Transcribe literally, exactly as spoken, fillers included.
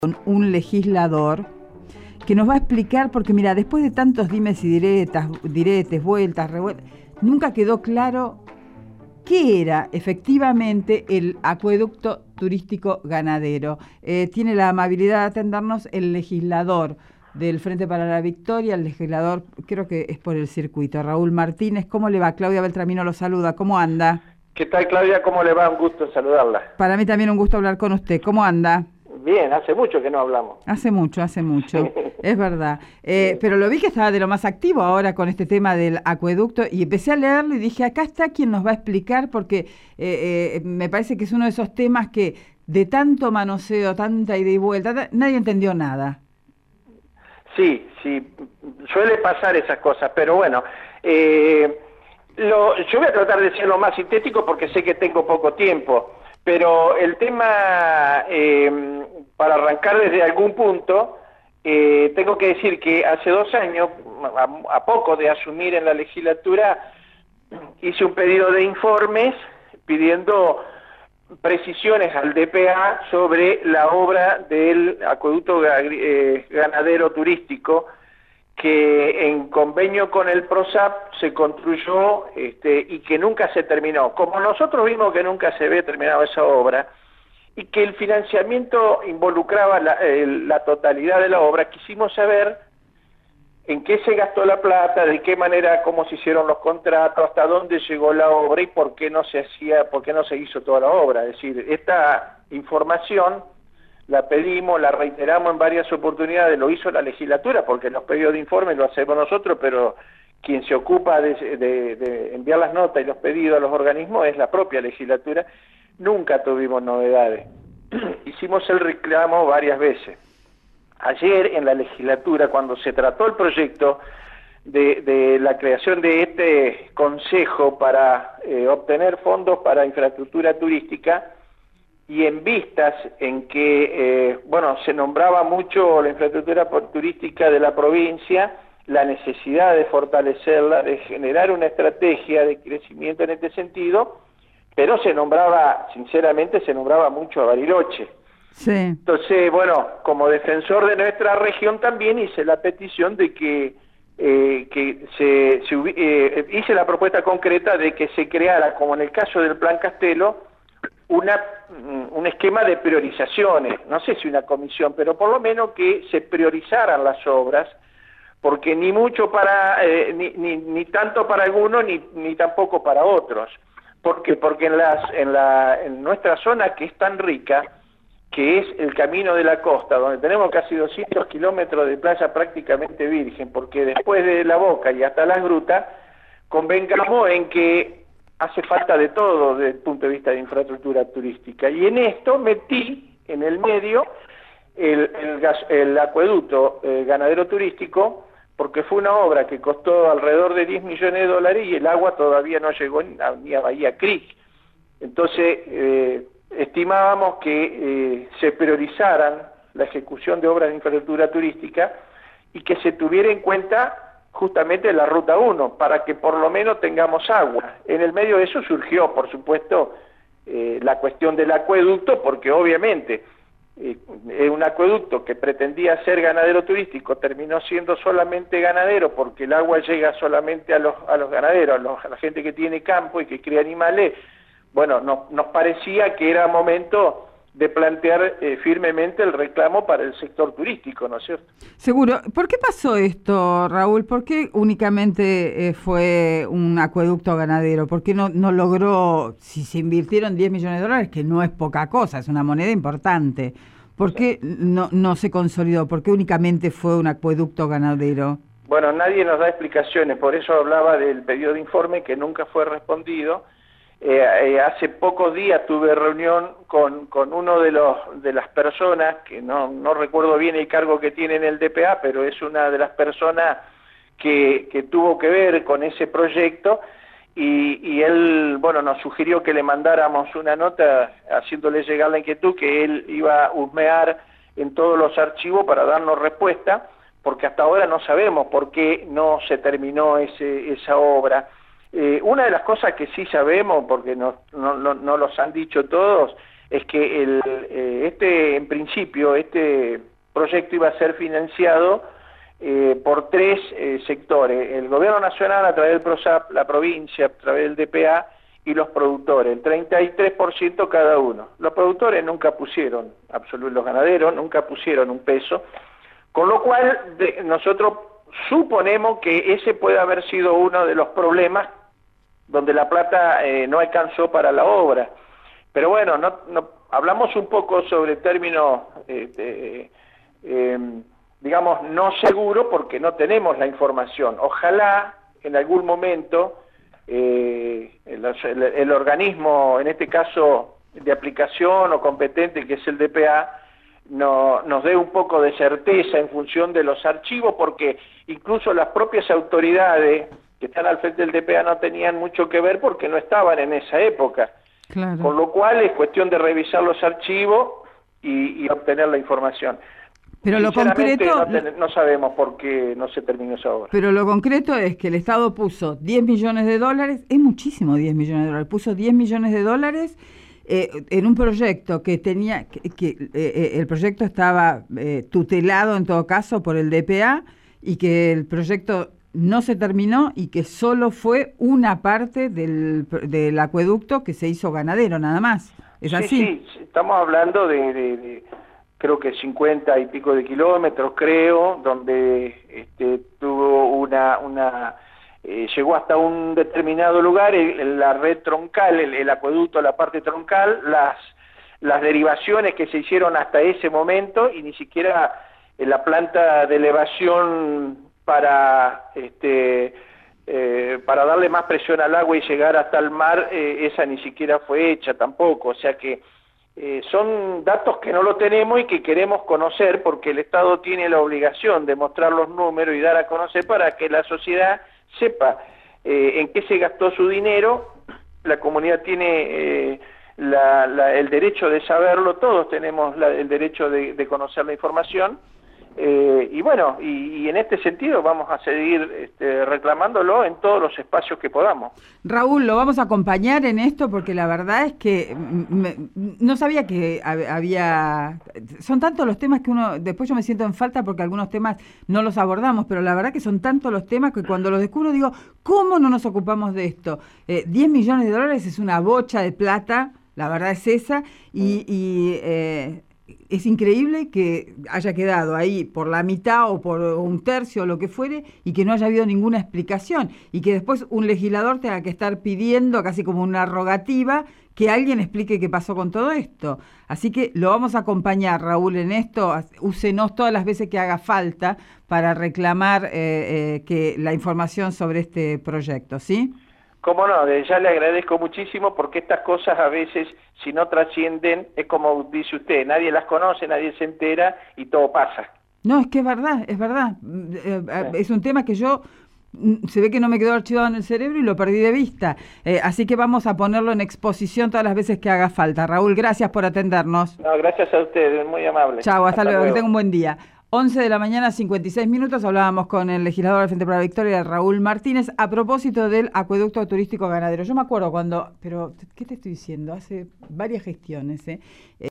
con un legislador que nos va a explicar, porque mira, después de tantos dimes y diretas, diretes, vueltas, revueltas, nunca quedó claro qué era efectivamente el acueducto turístico ganadero. Eh, tiene la amabilidad de atendernos el legislador del Frente para la Victoria, el legislador, creo que es por el circuito, Raúl Martínez. ¿Cómo le va? Claudia Beltramino lo saluda. ¿Cómo anda? ¿Qué tal, Claudia? ¿Cómo le va? Un gusto en saludarla. Para mí también un gusto hablar con usted. ¿Cómo anda? Bien, hace mucho que no hablamos. Hace mucho, hace mucho, es verdad. Eh, pero lo vi que estaba de lo más activo ahora con este tema del acueducto y empecé a leerlo y dije, acá está quien nos va a explicar, porque eh, eh, me parece que es uno de esos temas que de tanto manoseo, tanta ida y vuelta, nadie entendió nada. Sí, sí, suele pasar esas cosas, pero bueno, eh, lo, yo voy a tratar de ser lo más sintético porque sé que tengo poco tiempo. Pero el tema, eh, para arrancar desde algún punto, eh, tengo que decir que hace dos años, a, a poco de asumir en la legislatura, hice un pedido de informes pidiendo precisiones al D P A sobre la obra del acueducto eh, ganadero turístico, que en convenio con el PROSAP se construyó este, y que nunca se terminó. Como nosotros vimos que nunca se había terminado esa obra y que el financiamiento involucraba la, eh, la totalidad de la obra, quisimos saber en qué se gastó la plata, de qué manera, cómo se hicieron los contratos, hasta dónde llegó la obra y por qué no se hacía, por qué no se hizo toda la obra. Es decir, esta información la pedimos, la reiteramos en varias oportunidades, lo hizo la legislatura, porque los pedidos de informe lo hacemos nosotros, pero quien se ocupa de, de, de enviar las notas y los pedidos a los organismos es la propia legislatura. Nunca tuvimos novedades. Hicimos el reclamo varias veces. Ayer en la legislatura, cuando se trató el proyecto de, de la creación de este consejo para eh, obtener fondos para infraestructura turística, y en vistas en que, eh, bueno, se nombraba mucho la infraestructura turística de la provincia, la necesidad de fortalecerla, de generar una estrategia de crecimiento en este sentido, pero se nombraba, sinceramente, se nombraba mucho a Bariloche. Sí. Entonces, bueno, como defensor de nuestra región también hice la petición de que, eh, que se, se eh, hice la propuesta concreta de que se creara, como en el caso del Plan Castelo, Una, un esquema de priorizaciones, no sé si una comisión, pero por lo menos que se priorizaran las obras, porque ni mucho para, eh, ni, ni, ni tanto para algunos, ni, ni tampoco para otros. ¿Por qué? Porque en, las, en, la, en nuestra zona, que es tan rica, que es el Camino de la Costa, donde tenemos casi doscientos kilómetros de playa prácticamente virgen, porque después de La Boca y hasta Las Grutas, convengamos en que hace falta de todo desde el punto de vista de infraestructura turística. Y en esto metí en el medio el, el, gas, el acueducto eh, ganadero turístico, porque fue una obra que costó alrededor de diez millones de dólares y el agua todavía no llegó ni a, ni a Bahía Creek. Entonces, eh, estimábamos que eh, se priorizaran la ejecución de obras de infraestructura turística y que se tuviera en cuenta justamente la Ruta uno, para que por lo menos tengamos agua. En el medio de eso surgió, por supuesto, eh, la cuestión del acueducto, porque obviamente eh, un acueducto que pretendía ser ganadero turístico terminó siendo solamente ganadero, porque el agua llega solamente a los, a los ganaderos, a, los, a la gente que tiene campo y que cría animales. Bueno, no, nos parecía que era momento de plantear eh, firmemente el reclamo para el sector turístico, ¿no es cierto? Seguro. ¿Por qué pasó esto, Raúl? ¿Por qué únicamente eh, fue un acueducto ganadero? ¿Por qué no, no logró, si se invirtieron diez millones de dólares, que no es poca cosa, es una moneda importante, ¿por qué no, no se consolidó? ¿Por qué únicamente fue un acueducto ganadero? Bueno, nadie nos da explicaciones, por eso hablaba del pedido de informe que nunca fue respondido. Eh, eh, hace pocos días tuve reunión con, con uno de los de las personas, que no, no recuerdo bien el cargo que tiene en el D P A, pero es una de las personas que, que tuvo que ver con ese proyecto, y, y él, bueno, nos sugirió que le mandáramos una nota haciéndole llegar la inquietud, que él iba a husmear en todos los archivos para darnos respuesta, porque hasta ahora no sabemos por qué no se terminó ese, esa obra. Eh, una de las cosas que sí sabemos, porque no, no, no, no los han dicho todos, es que el, eh, este, en principio, este proyecto iba a ser financiado eh, por tres eh, sectores: el gobierno nacional a través del PROSAP, la provincia a través del D P A y los productores, el treinta y tres por ciento cada uno. Los productores nunca pusieron, absoluto, los ganaderos nunca pusieron un peso, con lo cual de, nosotros suponemos que ese puede haber sido uno de los problemas donde la plata eh, no alcanzó para la obra. Pero bueno, no, no, hablamos un poco sobre términos, eh, de, eh, digamos, no seguro porque no tenemos la información. Ojalá en algún momento eh, el, el, el organismo, en este caso de aplicación o competente, que es el D P A, no, nos dé un poco de certeza en función de los archivos, porque incluso las propias autoridades que están al frente del D P A no tenían mucho que ver porque no estaban en esa época. Claro. Con lo cual es cuestión de revisar los archivos y, y obtener la información. Pero lo concreto... No, ten, no sabemos por qué no se terminó esa obra. Pero lo concreto es que el Estado puso diez millones de dólares, es muchísimo diez millones de dólares, puso diez millones de dólares eh, en un proyecto que tenía, que, que eh, el proyecto estaba eh, tutelado en todo caso por el D P A y que el proyecto no se terminó y que solo fue una parte del, del acueducto que se hizo ganadero, nada más. ¿Es sí, así? Sí, estamos hablando de... de, de... creo que cincuenta y pico de kilómetros, creo, donde este, tuvo una, una eh, llegó hasta un determinado lugar, el, la red troncal, el, el acueducto, la parte troncal, las, las derivaciones que se hicieron hasta ese momento, y ni siquiera en la planta de elevación para, este, eh, para darle más presión al agua y llegar hasta el mar, eh, esa ni siquiera fue hecha tampoco, o sea que Eh, son datos que no lo tenemos y que queremos conocer porque el Estado tiene la obligación de mostrar los números y dar a conocer para que la sociedad sepa eh, en qué se gastó su dinero. La comunidad tiene eh, la, la, el derecho de saberlo, todos tenemos la, el derecho de, de conocer la información. Eh, y bueno, y, y en este sentido vamos a seguir este, reclamándolo en todos los espacios que podamos. Raúl, lo vamos a acompañar en esto porque la verdad es que me, no sabía que había... Son tantos los temas que uno... Después yo me siento en falta porque algunos temas no los abordamos, pero la verdad que son tantos los temas que cuando los descubro digo, ¿cómo no nos ocupamos de esto? Eh, diez millones de dólares es una bocha de plata, la verdad es esa, y... y eh, es increíble que haya quedado ahí por la mitad o por un tercio o lo que fuere y que no haya habido ninguna explicación y que después un legislador tenga que estar pidiendo casi como una rogativa que alguien explique qué pasó con todo esto. Así que lo vamos a acompañar, Raúl, en esto. Úsenos todas las veces que haga falta para reclamar eh, eh, que la información sobre este proyecto, ¿sí? Cómo no, de ya le agradezco muchísimo porque estas cosas a veces, si no trascienden, es como dice usted, nadie las conoce, nadie se entera y todo pasa. No, es que es verdad, es verdad. Eh, sí. Es un tema que yo, se ve que no me quedó archivado en el cerebro y lo perdí de vista. Eh, así que vamos a ponerlo en exposición todas las veces que haga falta. Raúl, gracias por atendernos. No, gracias a ustedes, muy amable. Chao, hasta, hasta luego, luego, que tenga un buen día. once de la mañana, cincuenta y seis minutos, hablábamos con el legislador del Frente para la Victoria, Raúl Martínez, a propósito del acueducto turístico ganadero. Yo me acuerdo cuando, pero, ¿qué te estoy diciendo? Hace varias gestiones, ¿eh?